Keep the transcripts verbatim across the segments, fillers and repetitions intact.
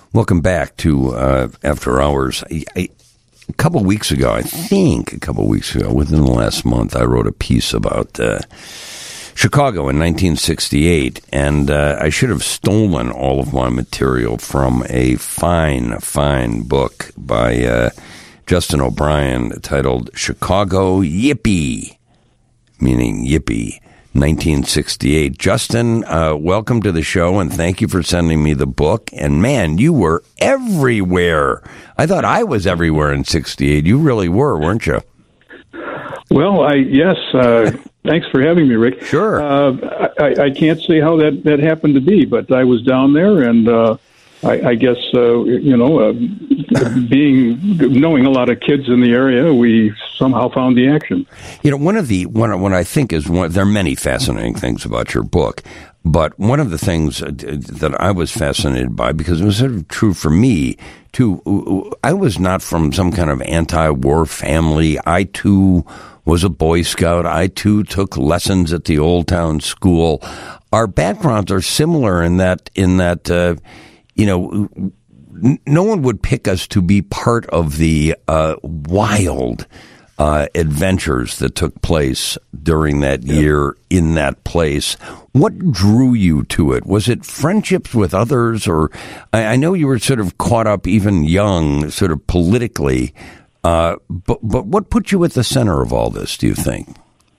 Welcome back to uh, After Hours. I, I, a couple weeks ago, I think a couple weeks ago, within the last month, I wrote a piece about uh, Chicago in nineteen sixty-eight, and uh, I should have stolen all of my material from a fine, fine book by uh, Justin O'Brien titled Chicago Yippee, meaning Yippee. nineteen sixty-eight. Justin, uh, welcome to the show, and thank you for sending me the book. And, man, you were everywhere. I thought I was everywhere in sixty-eight. You really were, weren't you? Well, I yes. Uh, thanks for having me, Rick. Sure. Uh, I, I can't say how that, that happened to be, but I was down there, and uh, I, I guess, uh, you know, uh, being knowing a lot of kids in the area, we somehow found the action. You know, one of the one what I think is one. There are many fascinating things about your book, but one of the things that I was fascinated by, because it was sort of true for me too. I was not from some kind of anti-war family. I too was a Boy Scout. I too took lessons at the Old Town School. Our backgrounds are similar in that in that. Uh, You know, no one would pick us to be part of the uh, wild uh, adventures that took place during that yeah. year in that place. What drew you to it? Was it friendships with others? Or I, I know you were sort of caught up even young, sort of politically. Uh, but, but what put you at the center of all this, do you think?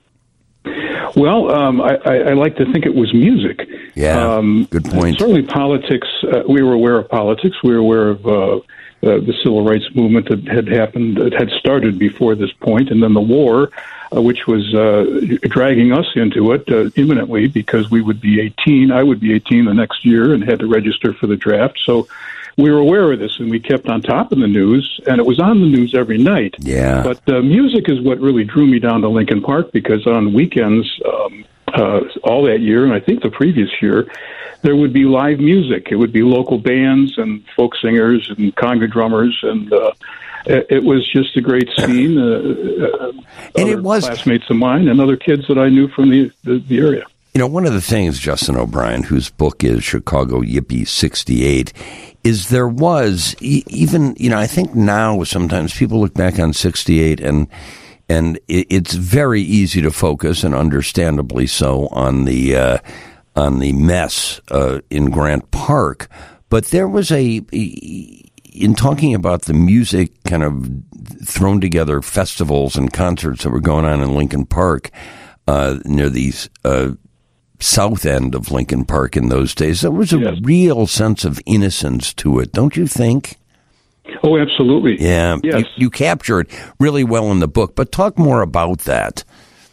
Well, um, I, I, I like to think it was music. Yeah, um, good point. Certainly politics. Uh, we were aware of politics. We were aware of uh, uh, the civil rights movement that had happened, that had started before this point, and then the war, uh, which was uh, dragging us into it uh, imminently because we would be eighteen. I would be eighteen the next year and had to register for the draft. So we were aware of this, and we kept on top of the news, and it was on the news every night. Yeah. But uh, music is what really drew me down to Lincoln Park, because on weekends, um, uh, all that year, and I think the previous year, there would be live music. It would be local bands and folk singers and conga drummers, and uh, it, it was just a great scene. Uh, uh, and it was classmates of mine and other kids that I knew from the, the, the area. You know, one of the things, Justin O'Brien, whose book is Chicago Yippee sixty-eight, is there was, even, you know, I think now sometimes people look back on sixty-eight and and it's very easy to focus, and understandably so, on the uh, on the mess uh, in Grant Park. But there was a, in talking about the music kind of thrown together festivals and concerts that were going on in Lincoln Park, uh, near these uh south end of Lincoln Park in those days, there was a yes. real sense of innocence to it, don't you think? Oh, absolutely. Yeah, yes. you, you capture it really well in the book, but talk more about that.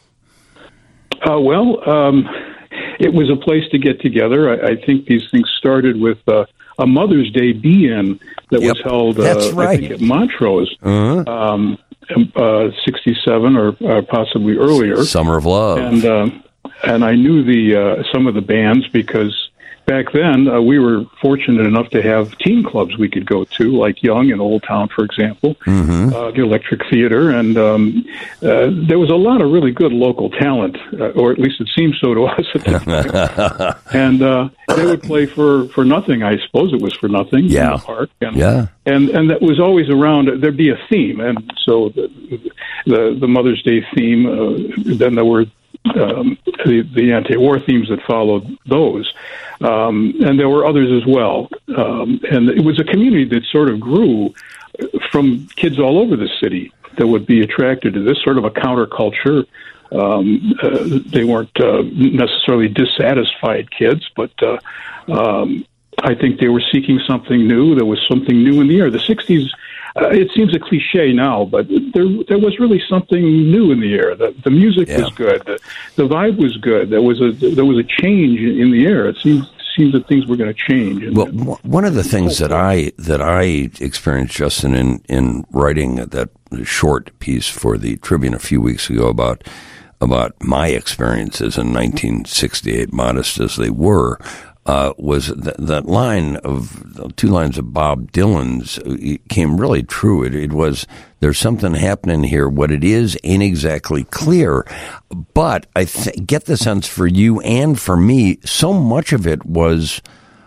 Uh, well, um, it was a place to get together. I, I think these things started with uh, a Mother's Day be-in that yep. was held That's uh, right. I think at Montrose, uh-huh. um, uh, sixty-seven or uh, possibly earlier. Summer of Love. And uh, And I knew the uh, some of the bands because back then uh, we were fortunate enough to have teen clubs we could go to, like Young and Old Town, for example, mm-hmm. uh, the Electric Theater. And um, uh, there was a lot of really good local talent, uh, or at least it seemed so to us at the time. And uh, they would play for, for nothing. I suppose it was for nothing yeah. in the park. And, yeah. And and that was always around. There'd be a theme. And so the, the, the Mother's Day theme, uh, then there were Um, the, the anti-war themes that followed those. Um, and there were others as well. Um, and it was a community that sort of grew from kids all over the city that would be attracted to this sort of a counterculture. Um, uh, they weren't uh, necessarily dissatisfied kids, but uh, um, I think they were seeking something new. There was something new in the air. The sixties, Uh, it seems a cliche now, but there there was really something new in the air. The, the music yeah. was good. The, the vibe was good. There was a there was a change in the air. It seems seems that things were going to change. And well, one of the things that I that I experienced, Justin, in in writing that short piece for the Tribune a few weeks ago about about my experiences in nineteen sixty-eight, modest as they were. Uh, was th- that line of two lines of Bob Dylan's it came really true. It, it was, there's something happening here. What it is ain't exactly clear, but I th- get the sense for you and for me, so much of it was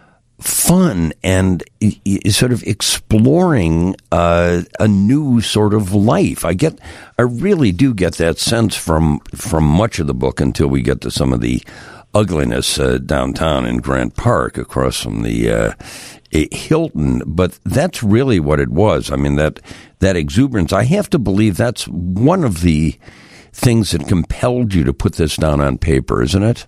fun and sort of exploring uh, a new sort of life. I get, I really do get that sense from from much of the book until we get to some of the ugliness uh, downtown in Grant Park across from the uh, Hilton. But that's really what it was. I mean, that that exuberance. I have to believe that's one of the things that compelled you to put this down on paper, isn't it?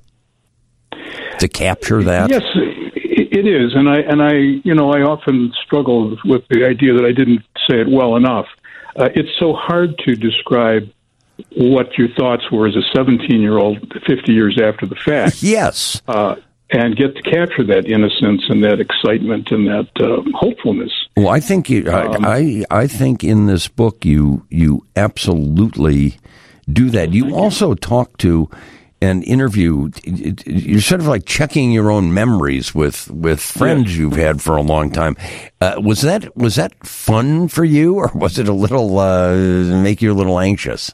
To capture that. Yes. It is, and I and I, you know, I often struggle with the idea that I didn't say it well enough. Uh, it's so hard to describe what your thoughts were as a seventeen-year-old fifty years after the fact. Yes, uh, and get to capture that innocence and that excitement and that uh, hopefulness. Well, I think you, um, I, I I think in this book you you absolutely do that. You also talk to. And interview, you're sort of like checking your own memories with, with friends yes. you've had for a long time. Uh, was that was that fun for you, or was it a little uh, make you a little anxious?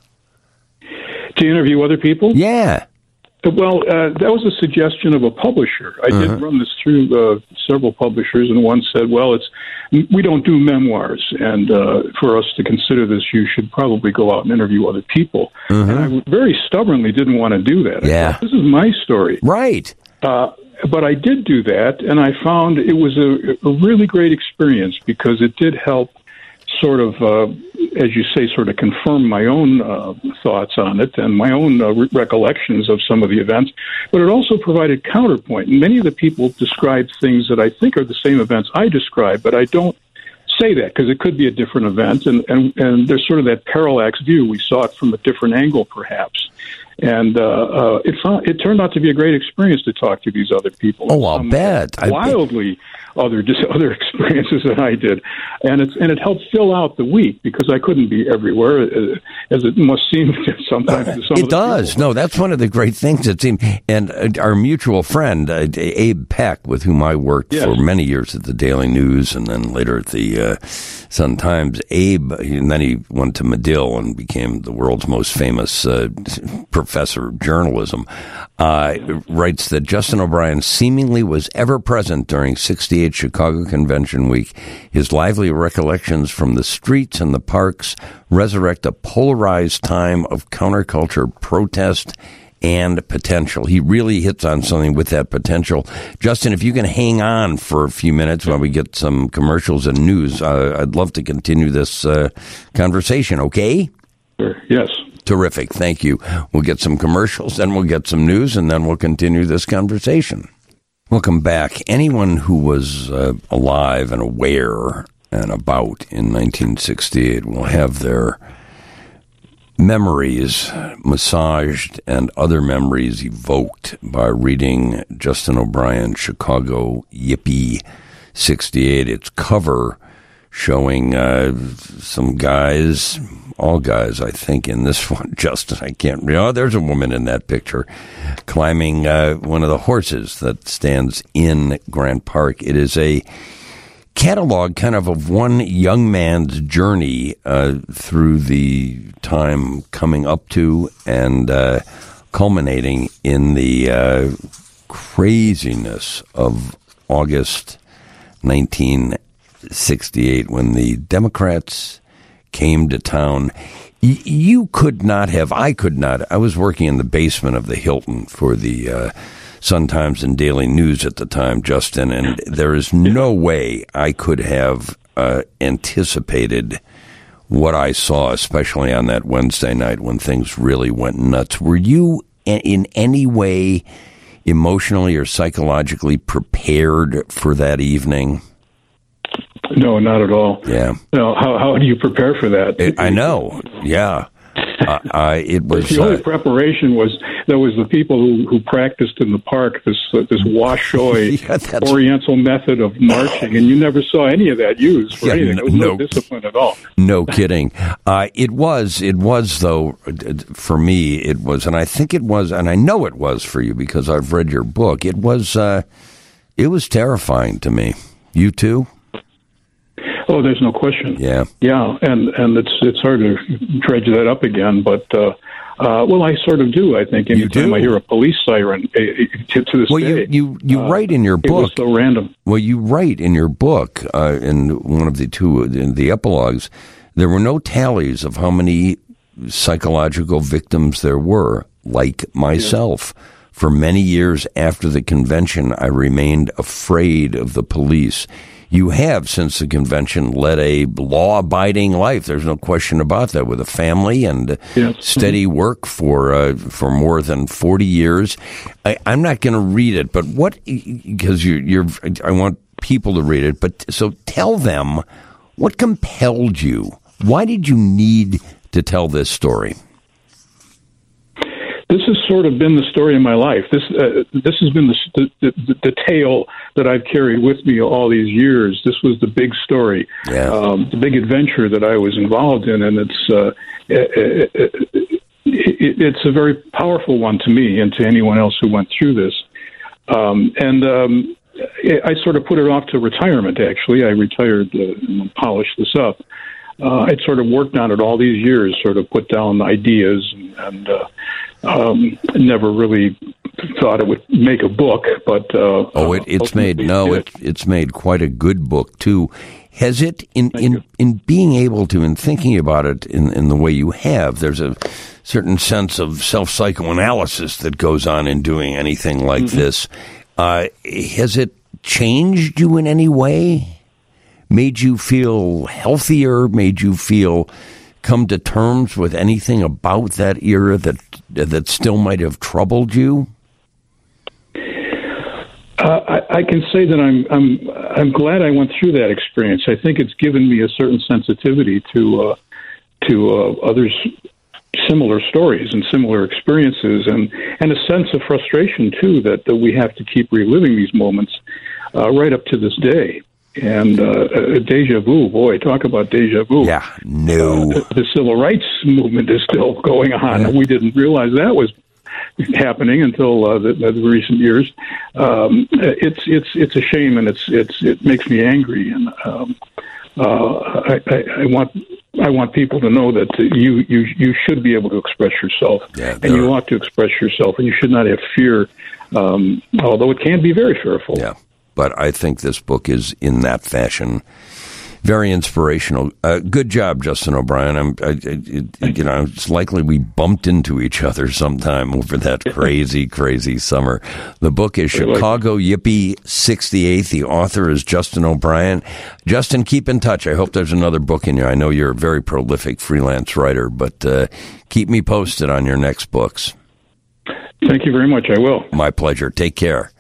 To interview other people? Yeah. Well, uh, that was a suggestion of a publisher. I uh-huh. did run this through uh, several publishers, and one said, "Well, it's we don't do memoirs, and uh, for us to consider this, you should probably go out and interview other people." Uh-huh. And I very stubbornly didn't want to do that. Yeah, I thought, this is my story, right? Uh, but I did do that, and I found it was a, a really great experience because it did help. Sort of, uh, as you say, sort of confirm my own uh, thoughts on it and my own uh, re- recollections of some of the events, but it also provided counterpoint. And many of the people described things that I think are the same events I described, but I don't say that because it could be a different event, and, and, and there's sort of that parallax view. We saw it from a different angle, perhaps. And uh, uh, it found, it turned out to be a great experience to talk to these other people. Oh, I'll bet. Wildly other just other experiences that I did, and it's and it helped fill out the week because I couldn't be everywhere, uh, as it must seem sometimes. To some it of the does. people. No, that's one of the great things it seemed. And uh, our mutual friend uh, Abe Peck, with whom I worked yes. for many years at the Daily News and then later at the uh, Sun Times. Abe, and then he went to Medill and became the world's most famous uh, professor of journalism. Uh, writes that Justin O'Brien seemingly was ever present during sixty-eight Chicago Convention Week. His lively recollections from the streets and the parks resurrect a polarized time of counterculture protest and potential. He really hits on something with that potential. Justin, if you can hang on for a few minutes while we get some commercials and news, uh, I'd love to continue this uh, conversation, okay? Sure. Yes. Terrific. Thank you. We'll get some commercials, then we'll get some news, and then we'll continue this conversation. Welcome back. Anyone who was uh, alive and aware and about in nineteen sixty-eight will have their memories massaged and other memories evoked by reading Justin O'Brien's Chicago Yippee sixty-eight. Its cover showing uh, some guys, all guys, I think, in this one. Justin, I can't read. Oh, there's a woman in that picture climbing uh, one of the horses that stands in Grant Park. It is a catalog kind of of one young man's journey uh, through the time coming up to and uh, culminating in the uh, craziness of August nineteen sixty-eight when the Democrats came to town. Y- you could not have, I could not, I was working in the basement of the Hilton for the uh, Sun-Times and Daily News at the time, Justin, and there is no way I could have uh, anticipated what I saw, especially on that Wednesday night when things really went nuts. Were you in any way emotionally or psychologically prepared for that evening? No, not at all. Yeah. No, how how do you prepare for that? It, I know. Yeah. Uh, I, it was the only uh, preparation was there was the people who, who practiced in the park this uh, this washoe yeah, Oriental method of marching, and you never saw any of that used for yeah, anything. There was no, no discipline at all. No kidding. Uh, it was. It was though. For me, it was, and I think it was, and I know it was for you because I've read your book. It was. Uh, it was terrifying to me. You too? Oh, there's no question. Yeah, yeah, and and it's it's hard to dredge that up again, but uh, Uh, well, I sort of do. I think anytime do? I hear a police siren, uh, to, to this well, day, you you, you uh, write in your book. It was so random. Well, you write in your book uh, in one of the two in the epilogues, there were no tallies of how many psychological victims there were, like myself. Yeah. For many years after the convention, I remained afraid of the police. You have, since the convention, led a law-abiding life. There's no question about that, with a family and yes. steady work for uh, for more than forty years. I, I'm not going to read it, but what, because you, you're, I want people to read it, but so tell them, what compelled you? Why did you need to tell this story? This has sort of been the story of my life. This uh, this has been the, the the tale that I've carried with me all these years. This was the big story, yeah. um, the big adventure that I was involved in, and it's uh, it, it, it, it's a very powerful one to me and to anyone else who went through this. Um, and um, I sort of put it off to retirement. Actually, I retired uh, and polished this up. Uh, I'd sort of worked on it all these years, sort of put down ideas, and, and uh, um, never really thought it would make a book. But uh, oh, it, it's made no, it, it's made quite a good book too. Has it in in, in being able to, in thinking about it in, in the way you have? There's a certain sense of self psychoanalysis that goes on in doing anything like mm-hmm. this. Uh, has it changed you in any way? Made you feel healthier, made you feel come to terms with anything about that era that that still might have troubled you? Uh, I, I can say that I'm I'm I'm glad I went through that experience. I think it's given me a certain sensitivity to uh, to uh, others' similar stories and similar experiences, and, and a sense of frustration too that, that we have to keep reliving these moments uh, right up to this day. And uh, deja vu, boy, talk about deja vu. Yeah, no. Uh, the, the civil rights movement is still going on. Yeah. We didn't realize that was happening until uh, the, the recent years. Um, it's it's it's a shame, and it's it's it makes me angry. And um, uh, I, I, I want I want people to know that you you you should be able to express yourself, yeah, and you ought to express yourself, and you should not have fear, um, although it can be very fearful. Yeah. But I think this book is, in that fashion, very inspirational. Uh, good job, Justin O'Brien. I'm, I, I, you know, it's likely we bumped into each other sometime over that crazy, crazy summer. The book is Chicago Yippie sixty-eighth. The author is Justin O'Brien. Justin, keep in touch. I hope there's another book in you. I know you're a very prolific freelance writer, but uh, keep me posted on your next books. Thank you very much. I will. My pleasure. Take care.